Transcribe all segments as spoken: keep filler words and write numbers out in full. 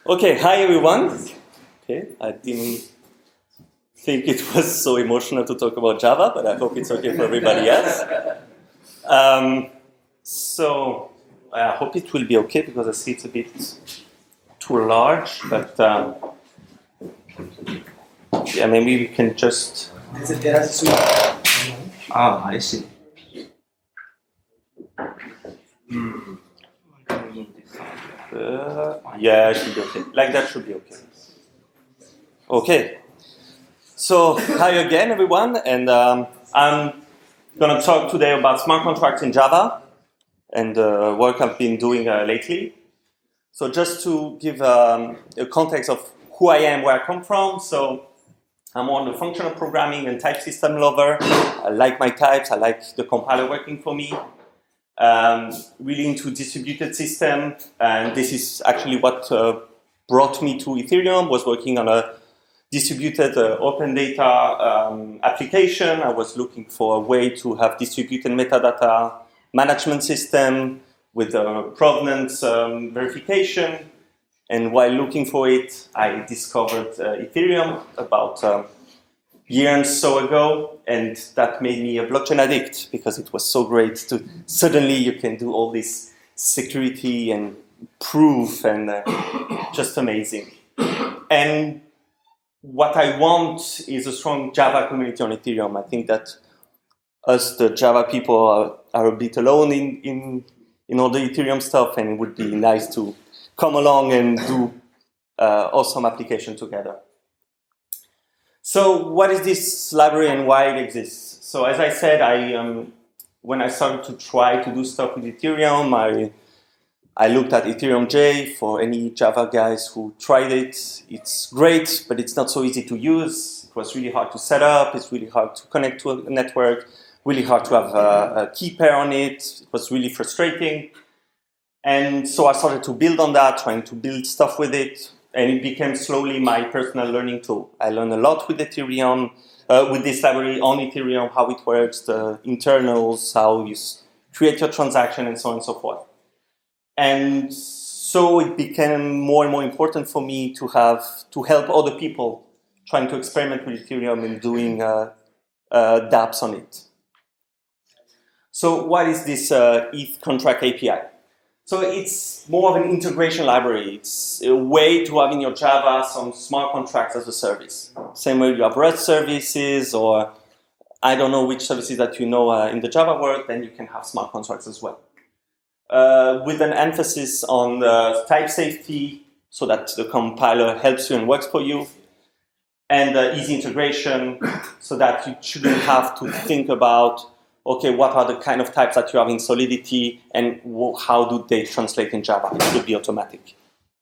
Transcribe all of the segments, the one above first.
Okay, hi everyone. Okay, I didn't think it was so emotional to talk about Java, but I hope it's okay for everybody else. Um, so I hope it will be okay because I see it's a bit too large, but um, yeah, maybe we can just. Ah, I see. Hmm. Uh, yeah, it should be okay. Like that should be okay. Okay. So hi again, everyone, and um, I'm going to talk today about smart contracts in Java and the uh, work I've been doing uh, lately. So just to give um, a context of who I am, where I come from. So I'm on the functional programming and type system lover. I like my types. I like the compiler working for me. Um, really into distributed system, and this is actually what uh, brought me to Ethereum. Was working on a distributed uh, open data um, application. I was looking for a way to have distributed metadata management system with uh, provenance um, verification. And while looking for it, I discovered uh, Ethereum about a year and so ago, and that made me a blockchain addict because it was so great to suddenly you can do all this security and proof and uh, just amazing. And what I want is a strong Java community on Ethereum. I think that us, the Java people, are, are a bit alone in, in, in all the Ethereum stuff, and it would be nice to come along and do uh, awesome application together. So what is this library and why it exists? So as I said, I um, when I started to try to do stuff with Ethereum, I I looked at Ethereum J for any Java guys who tried it. It's great, but it's not so easy to use. It was really hard to set up. It's really hard to connect to a network. Really hard to have a, a key pair on it. It was really frustrating. And so I started to build on that, trying to build stuff with it. And it became slowly my personal learning tool. I learned a lot with Ethereum, uh, with this library on Ethereum, how it works, the internals, how you create your transaction, and so on and so forth. And so it became more and more important for me to have to help other people trying to experiment with Ethereum and doing uh, uh, dApps on it. So what is this uh, E T H contract A P I? So it's more of an integration library. It's a way to have in your Java some smart contracts as a service. Same way you have REST services, or I don't know which services that you know uh, in the Java world, then you can have smart contracts as well. Uh, with an emphasis on uh, type safety, so that the compiler helps you and works for you, and uh, easy integration, so that you shouldn't have to think about, okay, what are the kind of types that you have in Solidity, and how do they translate in Java? It should be automatic.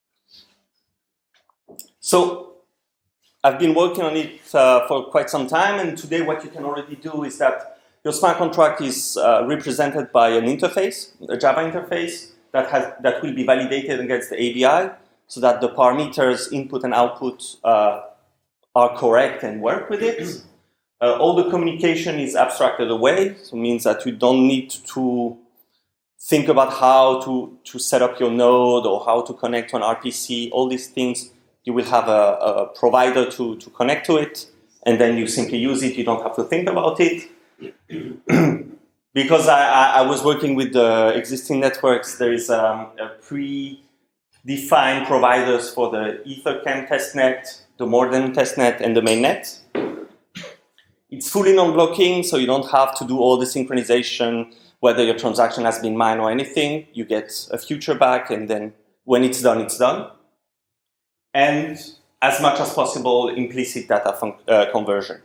So I've been working on it uh, for quite some time, and today what you can already do is that your smart contract is uh, represented by an interface, a Java interface, that has that will be validated against the A B I, so that the parameters, input and output, uh, are correct and work with it. Uh, all the communication is abstracted away, so it means that you don't need to think about how to, to set up your node or how to connect to an R P C. All these things, you will have a, a provider to, to connect to it, and then you simply use it. You don't have to think about it. Because I, I, I was working with the existing networks, there is um, a pre-defined providers for the EtherCam testnet, the modern testnet, and the mainnet. It's fully non-blocking, so you don't have to do all the synchronization, whether your transaction has been mined or anything. You get a future back, and then when it's done, it's done. And as much as possible, implicit data fun- uh, conversion.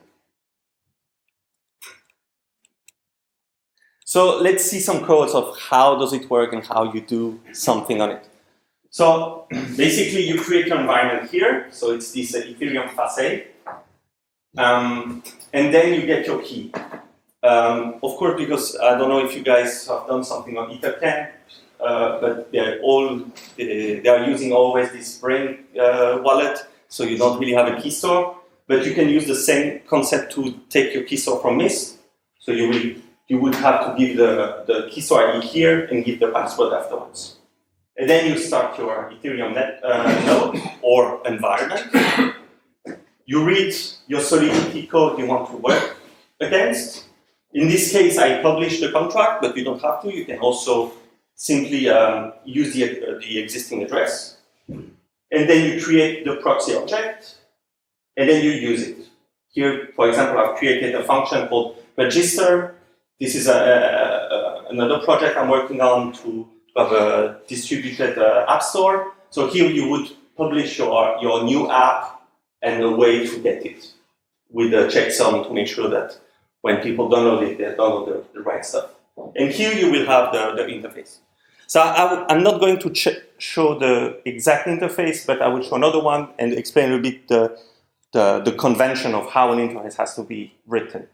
So let's see some codes of how does it work and how you do something on it. So basically, you create your environment here. So it's this uh, Ethereum facade. Um, and then you get your key. Um, of course, because I don't know if you guys have done something on EtherCam, uh, but they're all, they are using always this Brain uh, wallet, so you don't really have a key store. But you can use the same concept to take your key store from Mist. So you will You would have to give the, the key store I D here and give the password afterwards. And then you start your Ethereum net, uh, node or environment. You read your Solidity code you want to work against. In this case, I published the contract, but you don't have to. You can also simply um, use the, uh, the existing address. And then you create the proxy object, and then you use it. Here, for example, I've created a function called register. This is a, a, a, another project I'm working on to have a distributed uh, app store. So here you would publish your, your new app and a way to get it with a checksum to make sure that when people download it, they download the, the right stuff. And here you will have the, the interface. So I w- I'm not going to ch- show the exact interface, but I will show another one and explain a bit the, the, the convention of how an interface has to be written.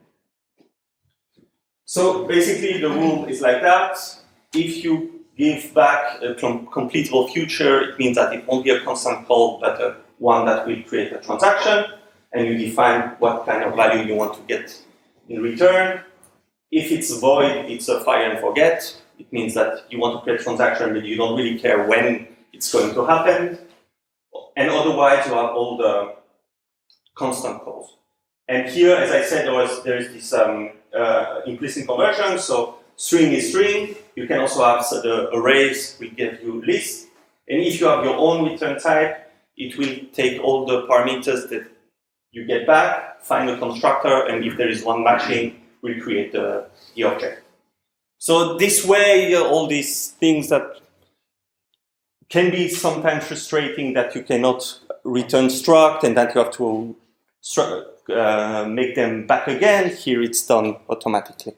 So basically the rule is like that. If you give back a com- completable future, it means that it won't be a constant call, but a one that will create a transaction, and you define what kind of value you want to get in return. If it's void, it's a fire and forget. It means that you want to create a transaction, but you don't really care when it's going to happen. And otherwise, you have all the constant calls. And here, as I said, there was there is this um, uh, implicit conversion. So string is string. You can also have so the arrays will give you lists. And if you have your own return type, it will take all the parameters that you get back, find a constructor, and if there is one matching, we'll create the, the object. So this way, uh, all these things that can be sometimes frustrating, that you cannot return struct and that you have to uh, make them back again, here it's done automatically.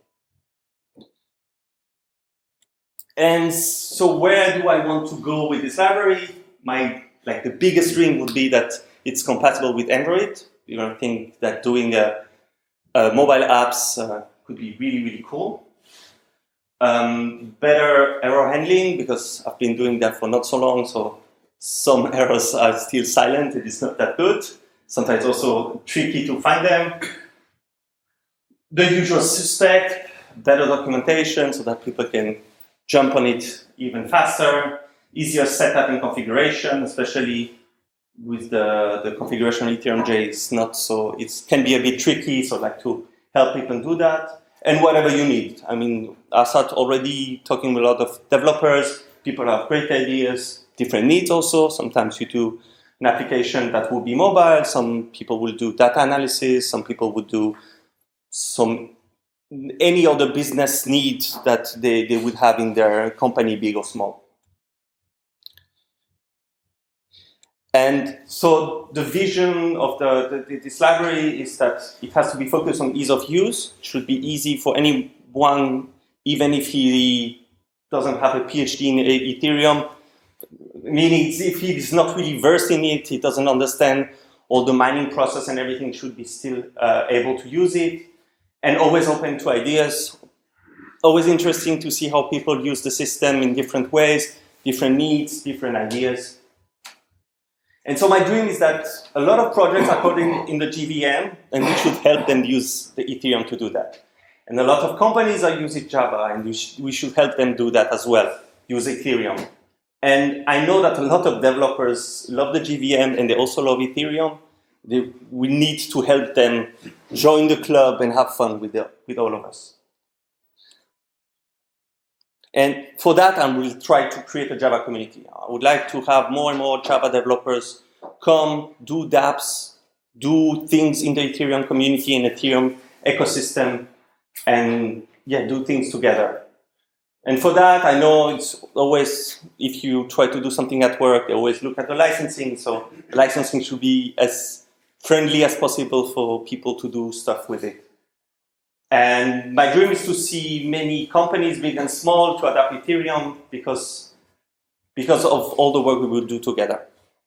And so where do I want to go with this library? My Like the biggest dream would be that it's compatible with Android. You know, I think that doing uh, uh, mobile apps uh, could be really, really cool. Um, better error handling, because I've been doing that for not so long, so some errors are still silent. It is not that good. Sometimes also tricky to find them. The usual suspect, better documentation so that people can jump on it even faster. Easier setup and configuration, especially with the, the configuration of Ethereum J is not so, it can be a bit tricky, so I'd like to help people do that. And whatever you need. I mean, I start already talking with a lot of developers, people have great ideas, different needs also. Sometimes you do an application that will be mobile, some people will do data analysis, some people would do some any other business need that they, they would have in their company, big or small. And so the vision of the, the, this library is that it has to be focused on ease of use. It should be easy for anyone, even if he doesn't have a PhD in Ethereum. Meaning if he is not really versed in it, he doesn't understand all the mining process and everything, should be still uh, able to use it. And always open to ideas. Always interesting to see how people use the system in different ways, different needs, different ideas. And so my dream is that a lot of projects are coding in the J V M, and we should help them use the Ethereum to do that. And a lot of companies are using Java, and we, sh- we should help them do that as well, use Ethereum. And I know that a lot of developers love the J V M, and they also love Ethereum. They, we need to help them join the club and have fun with, the, with all of us. And for that, I will try to create a Java community. I would like to have more and more Java developers come, do dApps, do things in the Ethereum community and Ethereum ecosystem, and yeah, do things together. And for that, I know it's always, if you try to do something at work, they always look at the licensing. So the licensing should be as friendly as possible for people to do stuff with it. And my dream is to see many companies, big and small, to adapt Ethereum because, because of all the work we will do together.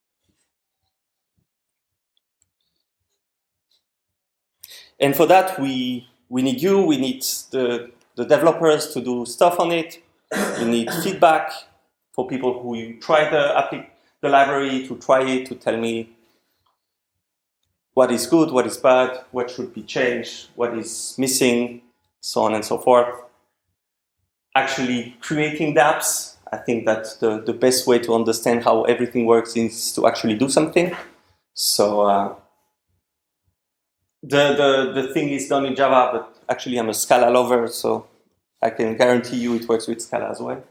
And for that, we, we need you, we need the, the developers to do stuff on it. We need feedback for people who try the, the library, to try it, to tell me what is good, what is bad, what should be changed, what is missing, so on and so forth. Actually creating dApps, I think that the, the best way to understand how everything works is to actually do something. So uh, the, the, the thing is done in Java, but actually I'm a Scala lover, so I can guarantee you it works with Scala as well.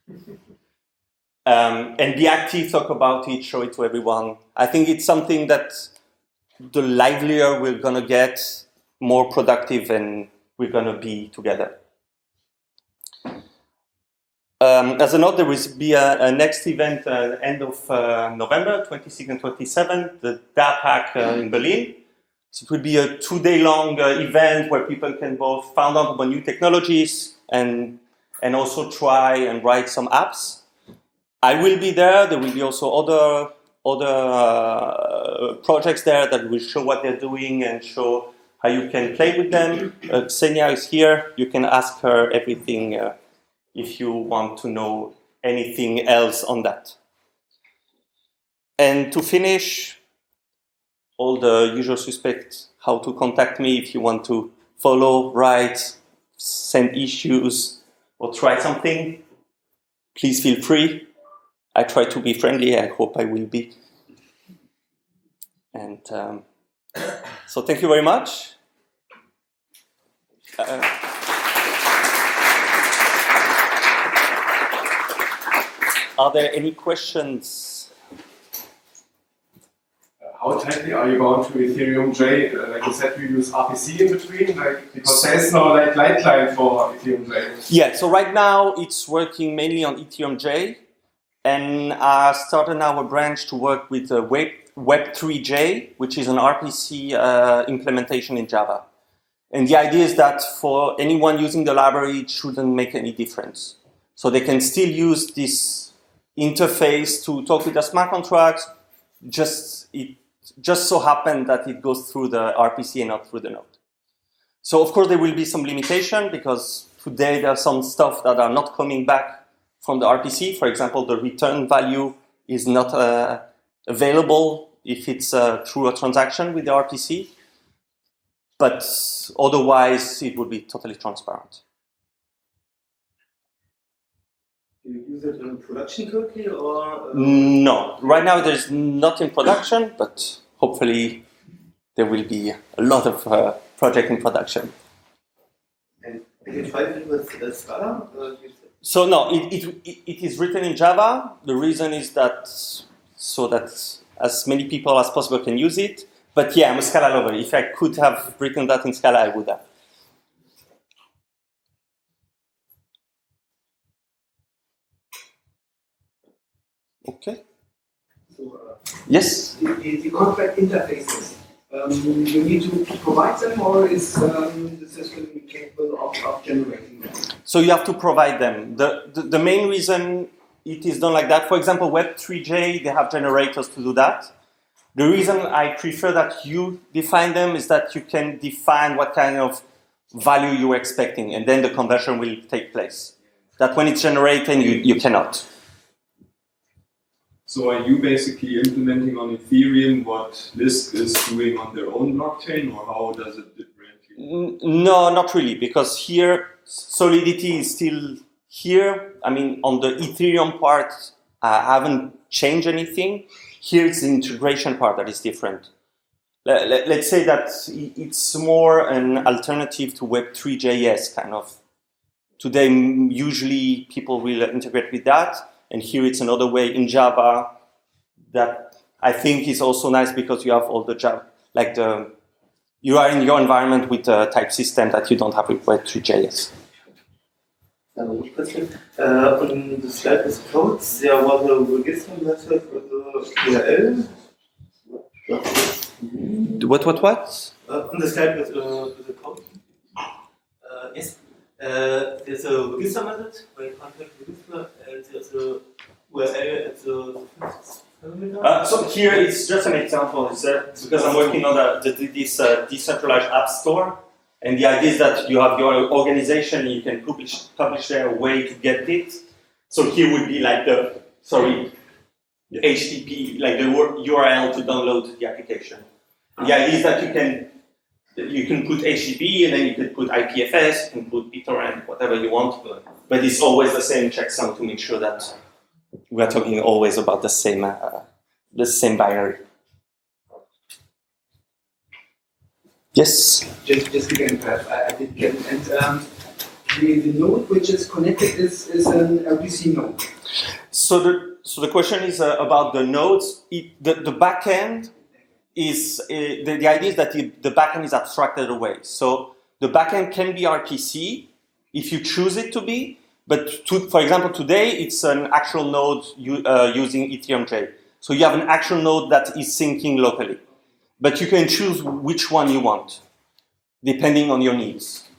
Um, and be active, talk about it, show it to everyone. I think it's something that the livelier we're going to get, more productive, and we're going to be together. Um, as a note, there will be a, a next event uh, end of uh, November, twenty-sixth and twenty-seventh, the DAPAC uh, in Berlin. So it will be a two-day-long uh, event where people can both find out about new technologies and, and also try and write some apps. I will be there. There will be also other, other uh, projects there that will show what they're doing and show how you can play with them. Uh, Xenia is here. You can ask her everything uh, if you want to know anything else on that. And to finish, all the usual suspects, how to contact me if you want to follow, write, send issues, or try something. Please feel free. I try to be friendly. I hope I will be. And um, so thank you very much. Uh, are there any questions? Uh, how tightly are you bound to Ethereum J? Uh, like you said, you use R P C in between, like because there is no like light client for Ethereum J. Yeah. So right now it's working mainly on Ethereum J. And I started now a branch to work with uh, Web, Web three J, which is an R P C uh, implementation in Java. And the idea is that for anyone using the library, it shouldn't make any difference. So they can still use this interface to talk with the smart contracts. Just it just so happened that it goes through the R P C and not through the node. So of course there will be some limitation because today there are some stuff that are not coming back from the R P C. For example, the return value is not uh, available if it's uh, through a transaction with the R P C. But otherwise, it would be totally transparent. Do you use it in production currently, or? Uh... No. Right now, there's not in production, but hopefully there will be a lot of uh, project in production. And did you try it with uh, Scala? Uh, So no, it, it, it is written in Java. The reason is that so that as many people as possible can use it. But yeah, I'm a Scala lover. If I could have written that in Scala, I would have. Okay. So, uh, yes? The, the, the contract interfaces, um, you need to, to provide them, or is um, the system capable of, of generating them? So you have to provide them. The, the, the main reason it is done like that, for example, Web three J, they have generators to do that. The reason I prefer that you define them is that you can define what kind of value you're expecting, and then the conversion will take place. That when it's generated, you, you cannot. So are you basically implementing on Ethereum what Lisk is doing on their own blockchain, or how does it differentiate? No, not really, because here Solidity is still here. I mean, on the Ethereum part, I haven't changed anything. Here it's the integration part that is different. Let's say that it's more an alternative to Web three J S, kind of. Today, usually people will integrate with that, and here it's another way in Java that I think is also nice because you have all the Java, like the, you are in your environment with a type system that you don't have with Web three J S. Um, question. Uh, on the slide with codes, there was a register method for the U R L. What, what, what? Uh, on the slide with, uh, with the code. Uh, yes. Uh, there's a register method where you contact register, and there's a U R L at the Uh, so here it's just an example, is that because I'm working on the, the, this uh, decentralized app store, and the idea is that you have your organization, you can publish publish there a way to get it. So here would be like the sorry, the H T T P, like the U R L to download the application. And the idea is that you can You can put H T T P, and then you can put I P F S, you can put BitTorrent, whatever you want, but, but it's always the same checksum to make sure that we are talking always about the same uh, the same binary. Yes? Just, just again, perhaps I, I did get it. And um, the, the node which is connected is, is an L P C node. So the so the question is uh, about the nodes. It, the, the backend is, uh, the, the idea is that the, the backend is abstracted away. So the backend can be R P C if you choose it to be, but to, for example, today it's an actual node u, uh, using Ethereum J. So you have an actual node that is syncing locally. But you can choose which one you want, depending on your needs.